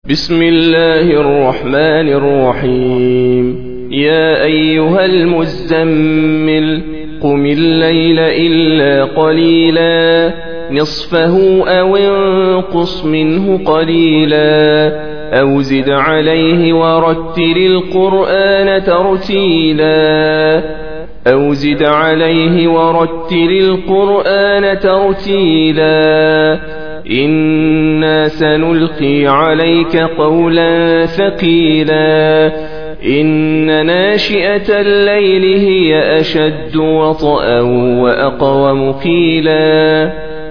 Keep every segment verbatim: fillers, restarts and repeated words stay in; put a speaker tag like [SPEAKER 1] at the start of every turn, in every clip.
[SPEAKER 1] بسم الله الرحمن الرحيم. يا أيها المزمل قم الليل إلا قليلا نصفه أو انقص منه قليلا أو زد عليه ورتل القرآن ترتيلا أو زد عليه ورتل القرآن ترتيلا إنا سنلقي عليك قولا ثقيلا إن ناشئة الليل هي أشد وطئا وأقوم قيلا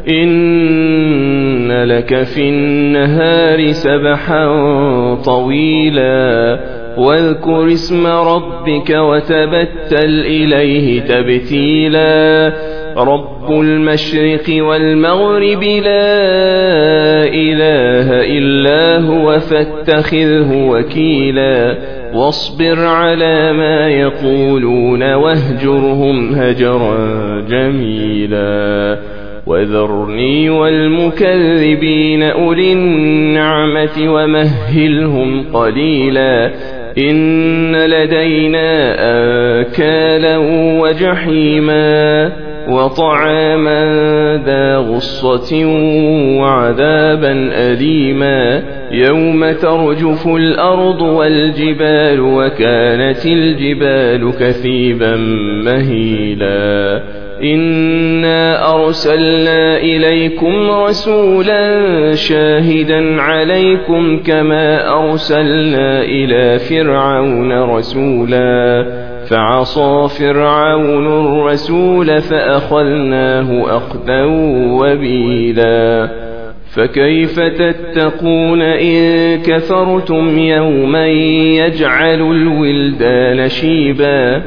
[SPEAKER 1] إن لك في النهار سبحا طويلا واذكر اسم ربك وتبتل إليه تبتيلا رب المشرق والمغرب لا إله إلا هو فاتخذه وكيلا واصبر على ما يقولون واهجرهم هجرا جميلا وذرني والمكذبين أولي النعمة ومهلهم قليلا إن لدينا آكالا وجحيما وطعاما ذا غصة وعذابا أليما يوم ترجف الأرض والجبال وكانت الجبال كثيبا مهيلا إنا أرسلنا إليكم رسولا شاهدا عليكم كما أرسلنا إلى فرعون رسولا فعصى فرعون الرسول فأخذناه أخذا وبيلا فكيف تتقون إن كفرتم يوما يجعل الولدان شيبا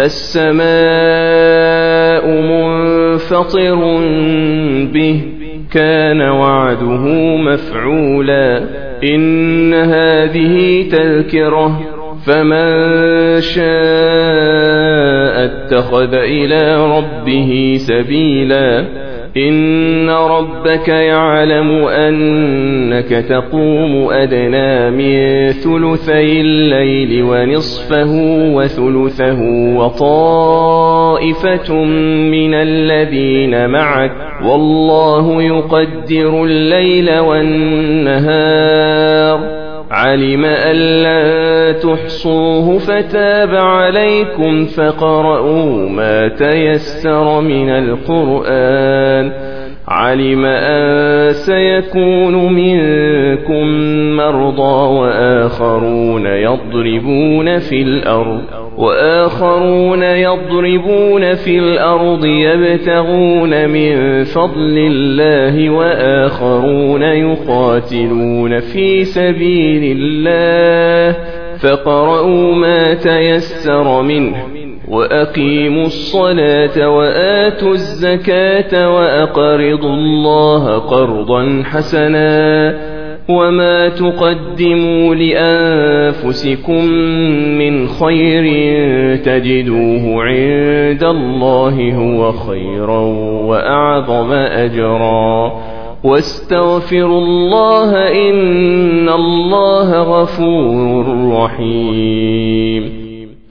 [SPEAKER 1] السماء منفطر به كان وعده مفعولا إن هذه تذكرة فمن شاء اتخذ إلى ربه سبيلا إن ربك يعلم أنك تقوم أدنى من ثلثي الليل ونصفه وثلثه وطائفة من الذين معك والله يقدر الليل والنهار علم أن لا تحصوه فتاب عليكم فقرؤوا ما تيسر من القرآن علم أن سيكون منكم مرضى وآخرون يضربون في الأرض وآخرون يضربون في الأرض يبتغون من فضل الله وآخرون يقاتلون في سبيل الله فقرؤوا ما تيسر منه وأقيموا الصلاة وآتوا الزكاة وأقرضوا الله قرضا حسنا وما تقدموا لأنفسكم من خير تجدوه عند الله هو خيرا وأعظم أجرا واستغفروا الله إن الله غفور رحيم.